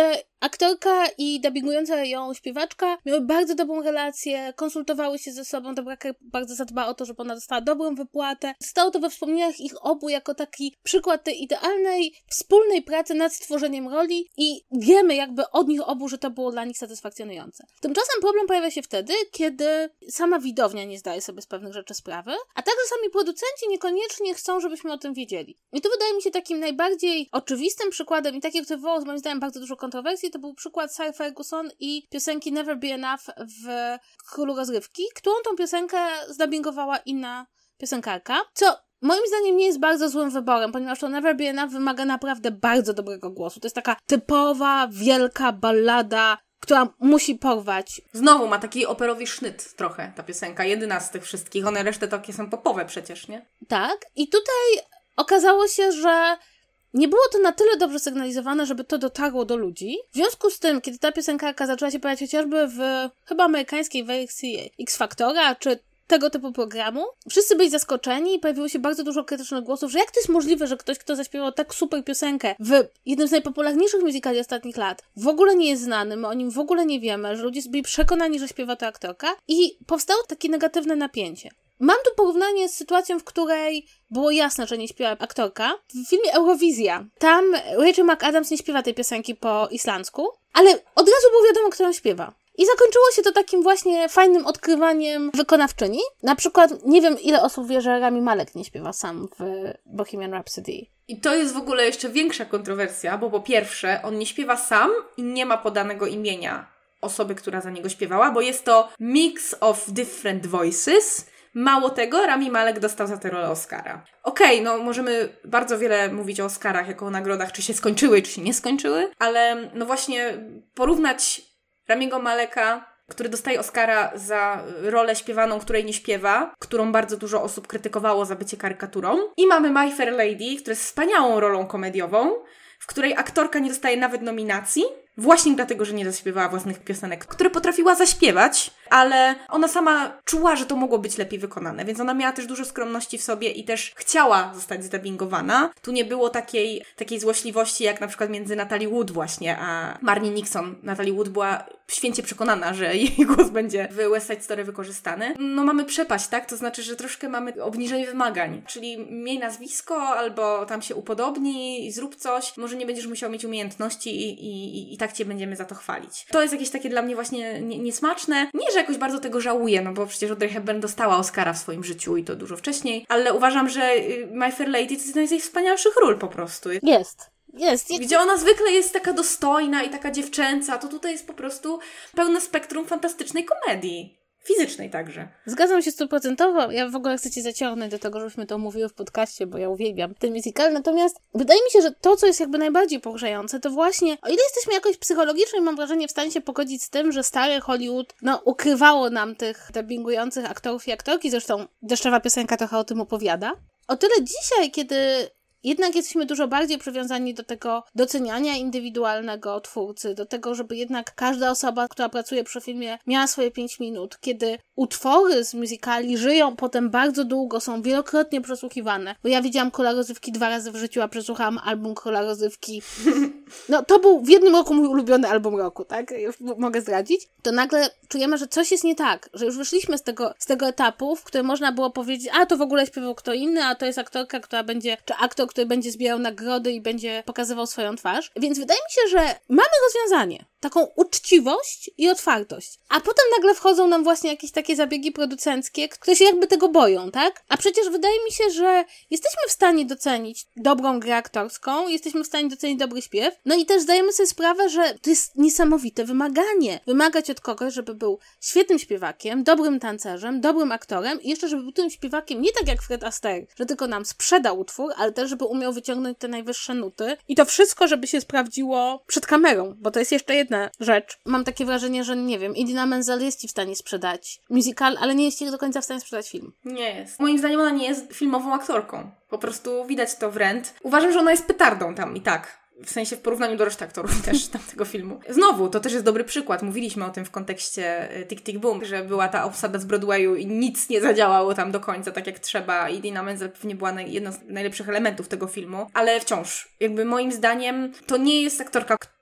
aktorka i dubbingująca ją śpiewaczka miały bardzo dobrą relację, konsultowały się ze sobą, Debra Kerr bardzo zadbała o to, żeby ona dostała dobrą wypłatę. Zostało to we wspomnieniach ich obu jako taki przykład tej idealnej, wspólnej pracy nad stworzeniem roli i wiemy jakby od nich obu, że to było dla nich satysfakcjonujące. Tymczasem problem pojawia się wtedy, kiedy sama widownia nie zdaje sobie z pewnych rzeczy sprawy, a także sami producenci niekoniecznie chcą, żebyśmy o tym wiedzieli. I tu wydaje mi się takim najbardziej oczywistym przykładem i taki, który wywołał moim zdaniem bardzo dużo kontrowersji, to był przykład Sarah Ferguson i piosenki Never Be Enough w Królu Rozrywki, którą tą piosenkę zdubbingowała inna piosenkarka, co moim zdaniem nie jest bardzo złym wyborem, ponieważ to Never Be Enough wymaga naprawdę bardzo dobrego głosu. To jest taka typowa, wielka ballada, która musi porwać. Znowu ma taki operowy sznyt trochę ta piosenka, jedyna z tych wszystkich. One resztę takie są popowe przecież, nie? Tak. I tutaj okazało się, że nie było to na tyle dobrze sygnalizowane, żeby to dotarło do ludzi. W związku z tym, kiedy ta piosenkarka zaczęła się pojawiać chociażby w chyba amerykańskiej wersji X Factora, czy tego typu programu, wszyscy byli zaskoczeni i pojawiło się bardzo dużo krytycznych głosów, że jak to jest możliwe, że ktoś, kto zaśpiewał tak super piosenkę w jednym z najpopularniejszych musicali ostatnich lat, w ogóle nie jest znany, my o nim w ogóle nie wiemy, że ludzie byli przekonani, że śpiewa to aktorka i powstało takie negatywne napięcie. Mam tu porównanie z sytuacją, w której było jasne, że nie śpiewa aktorka. W filmie Eurowizja. Tam Rachel McAdams nie śpiewa tej piosenki po islandzku, ale od razu było wiadomo, kto ją śpiewa. I zakończyło się to takim właśnie fajnym odkrywaniem wykonawczyni. Na przykład, nie wiem ile osób wie, że Rami Malek nie śpiewa sam w Bohemian Rhapsody. I to jest w ogóle jeszcze większa kontrowersja, bo po pierwsze, on nie śpiewa sam i nie ma podanego imienia osoby, która za niego śpiewała, bo jest to mix of different voices. Mało tego, Rami Malek dostał za tę rolę Oscara. Okej, okay, no możemy bardzo wiele mówić o Oscarach jako o nagrodach, czy się skończyły, czy się nie skończyły, ale no właśnie porównać Ramiego Maleka, który dostaje Oscara za rolę śpiewaną, której nie śpiewa, którą bardzo dużo osób krytykowało za bycie karykaturą. I mamy My Fair Lady, która jest wspaniałą rolą komediową, w której aktorka nie dostaje nawet nominacji, właśnie dlatego, że nie zaśpiewała własnych piosenek, które potrafiła zaśpiewać, ale ona sama czuła, że to mogło być lepiej wykonane, więc ona miała też dużo skromności w sobie i też chciała zostać zdubbingowana. Tu nie było takiej, takiej złośliwości, jak na przykład między Natalie Wood właśnie a Marnie Nixon. Natalie Wood była święcie przekonana, że jej głos będzie w West Side Story wykorzystany. No mamy przepaść, tak? To znaczy, że troszkę mamy obniżenie wymagań, czyli miej nazwisko albo tam się upodobnij i zrób coś. Może nie będziesz musiał mieć umiejętności i, i, i, i tak cię będziemy za to chwalić. To jest jakieś takie dla mnie właśnie nie, niesmaczne. Nie, że jakoś bardzo tego żałuję, no bo przecież Audrey Hepburn dostała Oscara w swoim życiu i to dużo wcześniej, ale uważam, że My Fair Lady to jest jedna z jej wspanialszych ról po prostu. Jest. Jest, jest. Gdzie ona zwykle jest taka dostojna i taka dziewczęca, to tutaj jest po prostu pełne spektrum fantastycznej komedii. Fizycznej także. Zgadzam się stuprocentowo. Ja w ogóle chcę cię zaciągnąć do tego, żebyśmy to mówiły w podcaście, bo ja uwielbiam ten musical. Natomiast wydaje mi się, że to, co jest jakby najbardziej poruszające, to właśnie, o ile jesteśmy jakoś psychologicznie, mam wrażenie, w stanie się pogodzić z tym, że stare Hollywood, no, ukrywało nam tych dubbingujących aktorów i aktorki, zresztą Deszczowa piosenka trochę o tym opowiada. O tyle dzisiaj, kiedy jednak jesteśmy dużo bardziej przywiązani do tego doceniania indywidualnego twórcy, do tego, żeby jednak każda osoba, która pracuje przy filmie, miała swoje pięć minut, kiedy utwory z musicali żyją potem bardzo długo, są wielokrotnie przesłuchiwane. Bo ja widziałam Króla Rozrywki dwa razy w życiu, a przesłuchałam album Króla Rozrywki. No, to był w jednym roku mój ulubiony album roku, tak? Już mogę zdradzić. To nagle czujemy, że coś jest nie tak, że już wyszliśmy z tego, z tego etapu, w którym można było powiedzieć, a to w ogóle śpiewał kto inny, a to jest aktorka, która będzie, czy aktor, który będzie zbierał nagrody i będzie pokazywał swoją twarz. Więc wydaje mi się, że mamy rozwiązanie. Taką uczciwość i otwartość. A potem nagle wchodzą nam właśnie jakieś takie zabiegi producenckie, które się jakby tego boją, tak? A przecież wydaje mi się, że jesteśmy w stanie docenić dobrą grę aktorską, jesteśmy w stanie docenić dobry śpiew, no i też zdajemy sobie sprawę, że to jest niesamowite wymaganie. Wymagać od kogoś, żeby był świetnym śpiewakiem, dobrym tancerzem, dobrym aktorem i jeszcze, żeby był tym śpiewakiem nie tak jak Fred Astaire, że tylko nam sprzedał utwór, ale też, żeby umiał wyciągnąć te najwyższe nuty. I to wszystko, żeby się sprawdziło przed kamerą, bo to jest jeszcze jedna rzecz. Mam takie wrażenie, że nie wiem, Idina Menzel jest ci w stanie sprzedać musical, ale nie jest ci do końca w stanie sprzedać film. Nie jest. Moim zdaniem ona nie jest filmową aktorką. Po prostu widać to wręcz. Uważam, że ona jest petardą tam i tak. W sensie w porównaniu do reszty aktorów też tamtego filmu. Znowu, to też jest dobry przykład. Mówiliśmy o tym w kontekście Tick Tick Boom, że była ta obsada z Broadwayu i nic nie zadziałało tam do końca tak jak trzeba. I Idina Menzel pewnie była jedną z najlepszych elementów tego filmu. Ale wciąż, jakby moim zdaniem, to nie jest aktorka,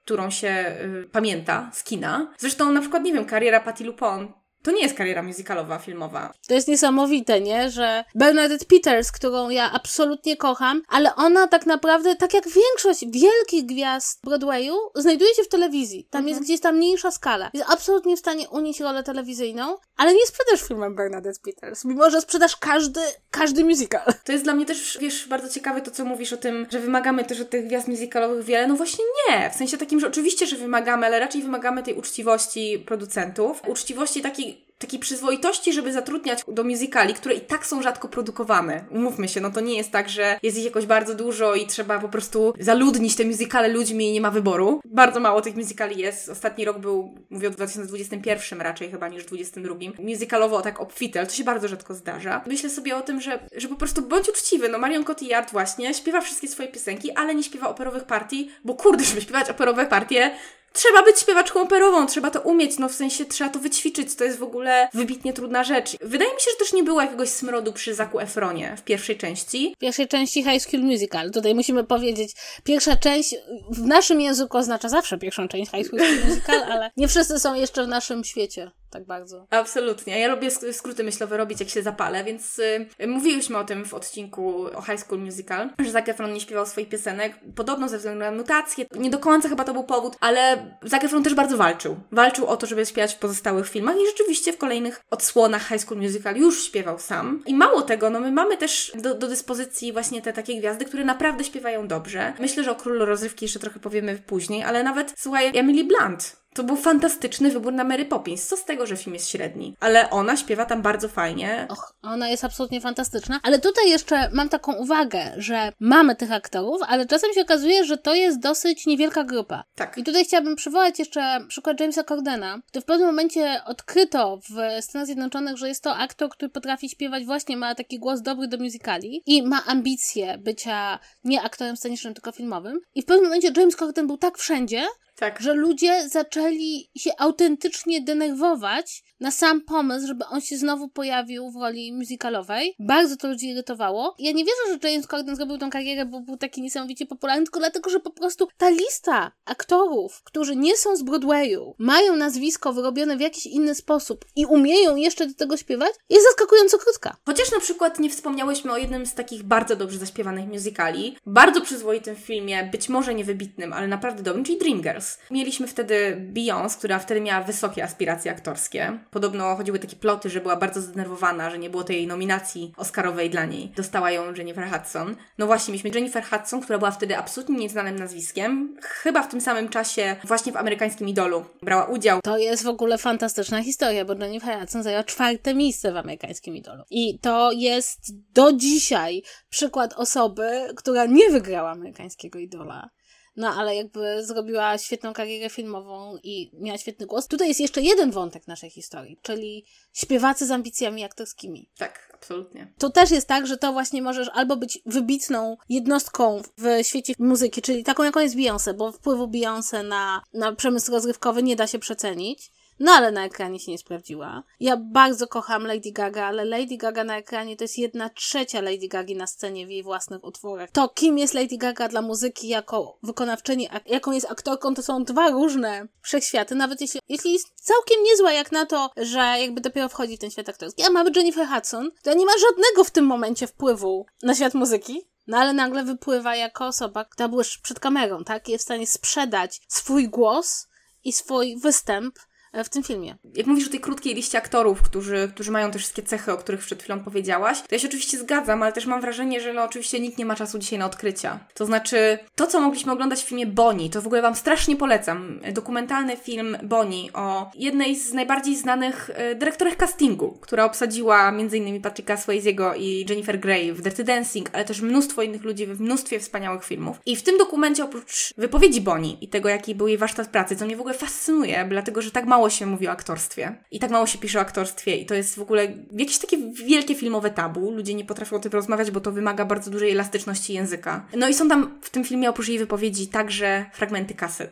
którą się y, pamięta z kina. Zresztą na przykład, nie wiem, kariera Patti LuPone to nie jest kariera musicalowa, filmowa. To jest niesamowite, nie? Że Bernadette Peters, którą ja absolutnie kocham, ale ona tak naprawdę, tak jak większość wielkich gwiazd Broadwayu, znajduje się w telewizji. Tam mhm. jest gdzieś ta mniejsza skala. Jest absolutnie w stanie unieść rolę telewizyjną, ale nie sprzedasz filmem Bernadette Peters, mimo że sprzedasz każdy, każdy musical. To jest dla mnie też, wiesz, bardzo ciekawe to, co mówisz o tym, że wymagamy też od tych gwiazd musicalowych wiele. No właśnie nie. W sensie takim, że oczywiście, że wymagamy, ale raczej wymagamy tej uczciwości producentów. Uczciwości takiej takiej przyzwoitości, żeby zatrudniać do musicali, które i tak są rzadko produkowane. Umówmy się, no to nie jest tak, że jest ich jakoś bardzo dużo i trzeba po prostu zaludnić te musicale ludźmi i nie ma wyboru. Bardzo mało tych musicali jest. Ostatni rok był, mówię o dwa tysiące dwudziestym pierwszym raczej chyba niż dwudziestym drugim. Musicalowo tak obfity, ale to się bardzo rzadko zdarza. Myślę sobie o tym, że, że po prostu bądź uczciwy. No Marion Cotillard właśnie śpiewa wszystkie swoje piosenki, ale nie śpiewa operowych partii, bo kurde, żeby śpiewać operowe partie, trzeba być śpiewaczką operową, trzeba to umieć, no w sensie trzeba to wyćwiczyć, to jest w ogóle wybitnie trudna rzecz. Wydaje mi się, że też nie było jakiegoś smrodu przy Zacu Efronie w pierwszej części. W pierwszej części High School Musical. Tutaj musimy powiedzieć, pierwsza część w naszym języku oznacza zawsze pierwszą część High School Musical, ale nie wszyscy są jeszcze w naszym świecie tak bardzo. Absolutnie. Ja lubię sk- skróty myślowe robić, jak się zapalę, więc y, mówiłyśmy o tym w odcinku o High School Musical, że Zac Efron nie śpiewał swoich piosenek, podobno ze względu na mutacje. Nie do końca chyba to był powód, ale Zac Efron też bardzo walczył. Walczył o to, żeby śpiewać w pozostałych filmach i rzeczywiście w kolejnych odsłonach High School Musical już śpiewał sam. I mało tego, no my mamy też do, do dyspozycji właśnie te takie gwiazdy, które naprawdę śpiewają dobrze. Myślę, że o Królu Rozrywki jeszcze trochę powiemy później, ale nawet, słuchaj, Emily Blunt. To był fantastyczny wybór na Mary Poppins. Co z tego, że film jest średni? Ale ona śpiewa tam bardzo fajnie. Och, ona jest absolutnie fantastyczna. Ale tutaj jeszcze mam taką uwagę, że mamy tych aktorów, ale czasem się okazuje, że to jest dosyć niewielka grupa. Tak. I tutaj chciałabym przywołać jeszcze przykład Jamesa Cordena, który w pewnym momencie odkryto w Stanach Zjednoczonych, że jest to aktor, który potrafi śpiewać właśnie, ma taki głos dobry do musicali i ma ambicje bycia nie aktorem scenicznym, tylko filmowym. I w pewnym momencie James Corden był tak wszędzie, tak, że ludzie zaczęli się autentycznie denerwować na sam pomysł, żeby on się znowu pojawił w roli musicalowej. Bardzo to ludzi irytowało. Ja nie wierzę, że James Corden zrobił tą karierę, bo był taki niesamowicie popularny, tylko dlatego, że po prostu ta lista aktorów, którzy nie są z Broadwayu, mają nazwisko wyrobione w jakiś inny sposób i umieją jeszcze do tego śpiewać, jest zaskakująco krótka. Chociaż na przykład nie wspomniałyśmy o jednym z takich bardzo dobrze zaśpiewanych musicali, bardzo przyzwoitym filmie, być może niewybitnym, ale naprawdę dobrym, czyli Dreamgirls. Mieliśmy wtedy Beyoncé, która wtedy miała wysokie aspiracje aktorskie. Podobno chodziły takie ploty, że była bardzo zdenerwowana, że nie było tej nominacji oscarowej dla niej. Dostała ją Jennifer Hudson. No właśnie, mieliśmy Jennifer Hudson, która była wtedy absolutnie nieznanym nazwiskiem. Chyba w tym samym czasie właśnie w Amerykańskim Idolu brała udział. To jest w ogóle fantastyczna historia, bo Jennifer Hudson zajęła czwarte miejsce w Amerykańskim Idolu. I to jest do dzisiaj przykład osoby, która nie wygrała Amerykańskiego Idola. No, ale jakby zrobiła świetną karierę filmową i miała świetny głos. Tutaj jest jeszcze jeden wątek naszej historii, czyli śpiewacy z ambicjami aktorskimi. Tak, absolutnie. To też jest tak, że to właśnie możesz albo być wybitną jednostką w świecie muzyki, czyli taką, jaką jest Beyoncé, bo wpływu Beyoncé na, na przemysł rozrywkowy nie da się przecenić. No ale na ekranie się nie sprawdziła. Ja bardzo kocham Lady Gaga, ale Lady Gaga na ekranie to jest jedna trzecia Lady Gagi na scenie w jej własnych utworach. To kim jest Lady Gaga dla muzyki jako wykonawczyni, a jaką jest aktorką, to są dwa różne wszechświaty. Nawet jeśli, jeśli jest całkiem niezła jak na to, że jakby dopiero wchodzi w ten świat aktorski. A mamy Jennifer Hudson, która nie ma żadnego w tym momencie wpływu na świat muzyki. No ale nagle wypływa jako osoba, która była przed kamerą, tak? Jest w stanie sprzedać swój głos i swój występ w tym filmie. Jak mówisz o tej krótkiej liście aktorów, którzy, którzy mają te wszystkie cechy, o których przed chwilą powiedziałaś, to ja się oczywiście zgadzam, ale też mam wrażenie, że no oczywiście nikt nie ma czasu dzisiaj na odkrycia. To znaczy, to co mogliśmy oglądać w filmie Bonnie, to w ogóle Wam strasznie polecam. Dokumentalny film Bonnie o jednej z najbardziej znanych e, dyrektorek castingu, która obsadziła między innymi Patricka Swayzego i Jennifer Grey w Dirty Dancing, ale też mnóstwo innych ludzi w mnóstwie wspaniałych filmów. I w tym dokumencie oprócz wypowiedzi Bonnie i tego, jaki był jej warsztat pracy, co mnie w ogóle fascynuje, dlatego, że tak mało się mówi o aktorstwie i tak mało się pisze o aktorstwie i to jest w ogóle jakieś takie wielkie filmowe tabu. Ludzie nie potrafią o tym rozmawiać, bo to wymaga bardzo dużej elastyczności języka. No i są tam w tym filmie oprócz jej wypowiedzi także fragmenty kaset.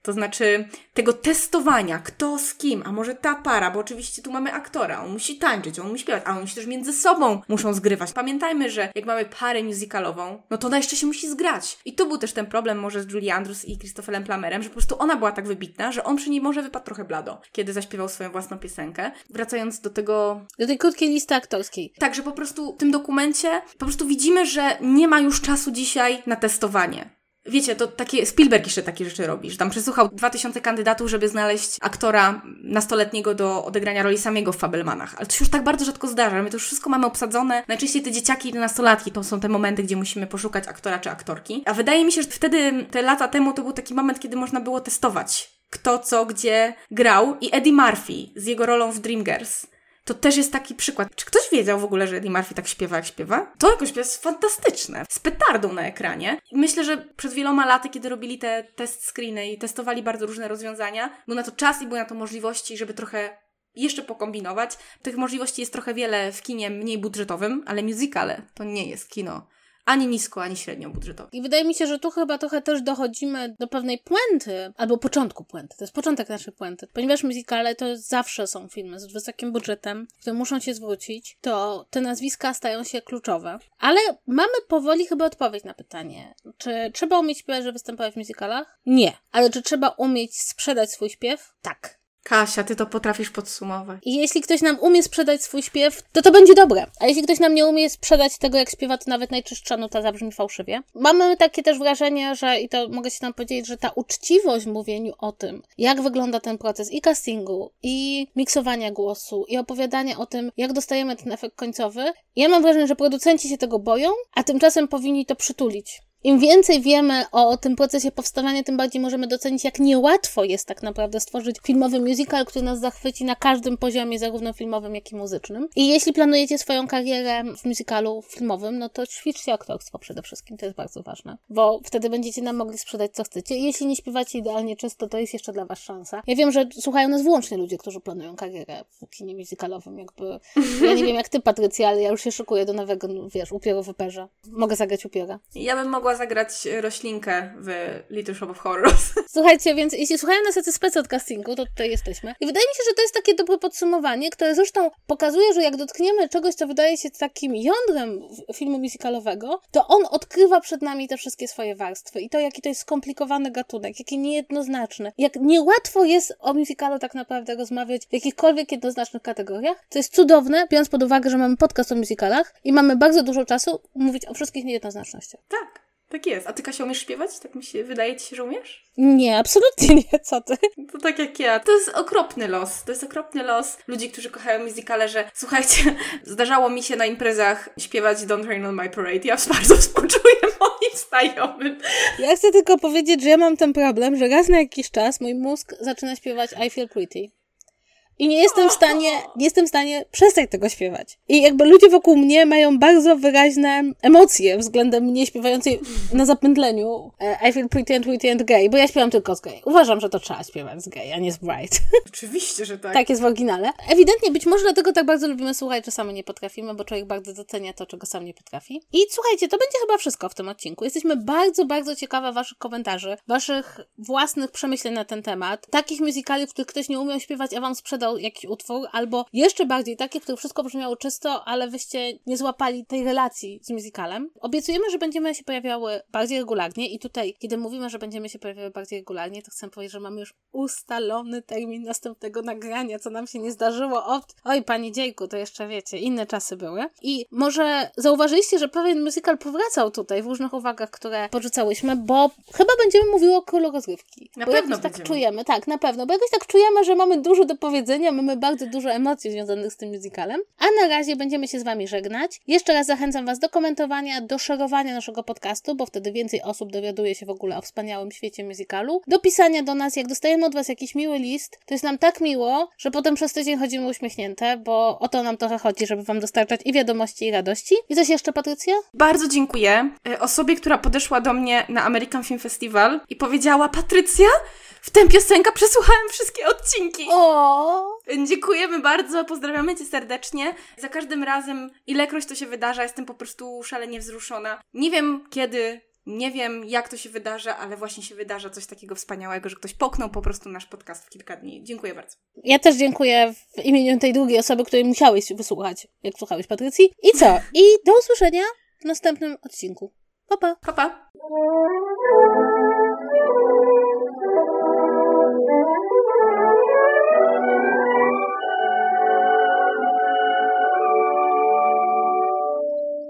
To znaczy tego testowania, kto z kim, a może ta para, bo oczywiście tu mamy aktora, on musi tańczyć, on musi śpiewać, a oni się też między sobą muszą zgrywać. Pamiętajmy, że jak mamy parę musicalową, no to ona jeszcze się musi zgrać. I tu był też ten problem może z Julie Andrews i Christopherem Plummerem, że po prostu ona była tak wybitna, że on przy niej może wypadł trochę blado, kiedy zaśpiewał swoją własną piosenkę. Wracając do tego... Do tej krótkiej listy aktorskiej. Tak, że po prostu w tym dokumencie po prostu widzimy, że nie ma już czasu dzisiaj na testowanie. Wiecie, to takie, Spielberg jeszcze takie rzeczy robi, że tam przesłuchał dwa tysiące kandydatów, żeby znaleźć aktora nastoletniego do odegrania roli samego w Fabelmanach. Ale to się już tak bardzo rzadko zdarza. My to już wszystko mamy obsadzone. Najczęściej te dzieciaki i te nastolatki to są te momenty, gdzie musimy poszukać aktora czy aktorki. A wydaje mi się, że wtedy, te lata temu, to był taki moment, kiedy można było testować kto, co, gdzie grał. I Eddie Murphy z jego rolą w Dreamgirls. To też jest taki przykład. Czy ktoś wiedział w ogóle, że Eddie Murphy tak śpiewa, jak śpiewa? To jakoś jest fantastyczne. Z petardą na ekranie. Myślę, że przed wieloma laty, kiedy robili te test screeny i testowali bardzo różne rozwiązania, był na to czas i były na to możliwości, żeby trochę jeszcze pokombinować. Tych możliwości jest trochę wiele w kinie mniej budżetowym, ale musicale to nie jest kino ani nisko, ani średnio budżetowe. I wydaje mi się, że tu chyba trochę też dochodzimy do pewnej puenty, albo początku puenty. To jest początek naszej puenty. Ponieważ musicale to zawsze są filmy z wysokim budżetem, które muszą się zwrócić, to te nazwiska stają się kluczowe. Ale mamy powoli chyba odpowiedź na pytanie. Czy trzeba umieć śpiewać, żeby występować w musicalach? Nie. Ale czy trzeba umieć sprzedać swój śpiew? Tak. Kasia, ty to potrafisz podsumować. I jeśli ktoś nam umie sprzedać swój śpiew, to to będzie dobre. A jeśli ktoś nam nie umie sprzedać tego, jak śpiewa, to nawet najczystsza nuta zabrzmi fałszywie. Mamy takie też wrażenie, że, i to mogę się tam powiedzieć, że ta uczciwość w mówieniu o tym, jak wygląda ten proces i castingu, i miksowania głosu, i opowiadania o tym, jak dostajemy ten efekt końcowy, ja mam wrażenie, że producenci się tego boją, a tymczasem powinni to przytulić. Im więcej wiemy o tym procesie powstawania, tym bardziej możemy docenić, jak niełatwo jest tak naprawdę stworzyć filmowy musical, który nas zachwyci na każdym poziomie, zarówno filmowym, jak i muzycznym. I jeśli planujecie swoją karierę w musicalu filmowym, no to ćwiczcie aktorstwo przede wszystkim, to jest bardzo ważne, bo wtedy będziecie nam mogli sprzedać, co chcecie. I jeśli nie śpiewacie idealnie czysto, to jest jeszcze dla was szansa. Ja wiem, że słuchają nas wyłącznie ludzie, którzy planują karierę w kinie musicalowym, jakby... Ja nie wiem jak ty, Patrycja, ale ja już się szykuję do nowego, wiesz, upioru w operze. Mogę zagrać upiora. Ja bym mogła zagrać roślinkę w Little Shop of Horrors. Słuchajcie, więc jeśli słuchają nas jacyś specy od castingu, to tutaj jesteśmy. I wydaje mi się, że to jest takie dobre podsumowanie, które zresztą pokazuje, że jak dotkniemy czegoś, co wydaje się takim jądrem filmu musicalowego, to on odkrywa przed nami te wszystkie swoje warstwy i to, jaki to jest skomplikowany gatunek, jaki niejednoznaczny, jak niełatwo jest o musicalu tak naprawdę rozmawiać w jakichkolwiek jednoznacznych kategoriach, co jest cudowne, biorąc pod uwagę, że mamy podcast o musicalach i mamy bardzo dużo czasu mówić o wszystkich niejednoznacznościach. Tak. Tak jest. A ty, Kasia, umiesz śpiewać? Tak mi się wydaje ci się, że umiesz? Nie, absolutnie nie. Co ty? To tak jak ja. To jest okropny los. To jest okropny los ludzi, którzy kochają musicale, że słuchajcie, zdarzało mi się na imprezach śpiewać Don't Rain on My Parade. Ja bardzo współczuję moim znajomym. Ja chcę tylko powiedzieć, że ja mam ten problem, że raz na jakiś czas mój mózg zaczyna śpiewać I Feel Pretty. I nie jestem w stanie, nie jestem w stanie przestać tego śpiewać. I jakby ludzie wokół mnie mają bardzo wyraźne emocje względem mnie śpiewającej na zapętleniu I Feel Pretty and Witty and Gay, bo ja śpiewam tylko z gay. Uważam, że to trzeba śpiewać z gay, a nie z bright. Oczywiście, że tak. Tak jest w oryginale. Ewidentnie, być może dlatego tak bardzo lubimy słuchać, że sami nie potrafimy, bo człowiek bardzo docenia to, czego sam nie potrafi. I słuchajcie, to będzie chyba wszystko w tym odcinku. Jesteśmy bardzo, bardzo ciekawe waszych komentarzy, waszych własnych przemyśleń na ten temat. Takich musicali, w których ktoś nie umiał śpiewać, a wam sprzedał jakiś utwór, albo jeszcze bardziej takie, w których wszystko brzmiało czysto, ale wyście nie złapali tej relacji z musicalem. Obiecujemy, że będziemy się pojawiały bardziej regularnie i tutaj, kiedy mówimy, że będziemy się pojawiały bardziej regularnie, to chcę powiedzieć, że mamy już ustalony termin następnego nagrania, co nam się nie zdarzyło od... Oj, pani Dziejku, to jeszcze wiecie, inne czasy były. I może zauważyliście, że pewien musical powracał tutaj w różnych uwagach, które porzucałyśmy, bo chyba będziemy mówiły o królu rozrywki. Na bo pewno jakoś tak będziemy. czujemy, tak, na pewno, bo jakoś tak czujemy, że mamy dużo do powiedzenia, mamy bardzo dużo emocji związanych z tym musicalem, a na razie będziemy się z wami żegnać. Jeszcze raz zachęcam was do komentowania, do szerowania naszego podcastu, bo wtedy więcej osób dowiaduje się w ogóle o wspaniałym świecie musicalu, do pisania do nas, jak dostajemy od was jakiś miły list, to jest nam tak miło, że potem przez tydzień chodzimy uśmiechnięte, bo o to nam trochę chodzi, żeby wam dostarczać i wiadomości, i radości. I coś jeszcze, Patrycja? Bardzo dziękuję osobie, która podeszła do mnie na American Film Festival i powiedziała: Patrycja, w tę piosenkę przesłuchałem wszystkie odcinki. O! Dziękujemy bardzo, pozdrawiamy cię serdecznie. Za każdym razem, ilekroć to się wydarza, jestem po prostu szalenie wzruszona. Nie wiem, kiedy Nie wiem, jak to się wydarza, ale właśnie się wydarza coś takiego wspaniałego, że ktoś połknął po prostu nasz podcast w kilka dni. Dziękuję bardzo. Ja też dziękuję w imieniu tej drugiej osoby, której musiałeś wysłuchać, jak słuchałeś Patrycji. I co? I do usłyszenia w następnym odcinku. Pa, pa. Pa, pa.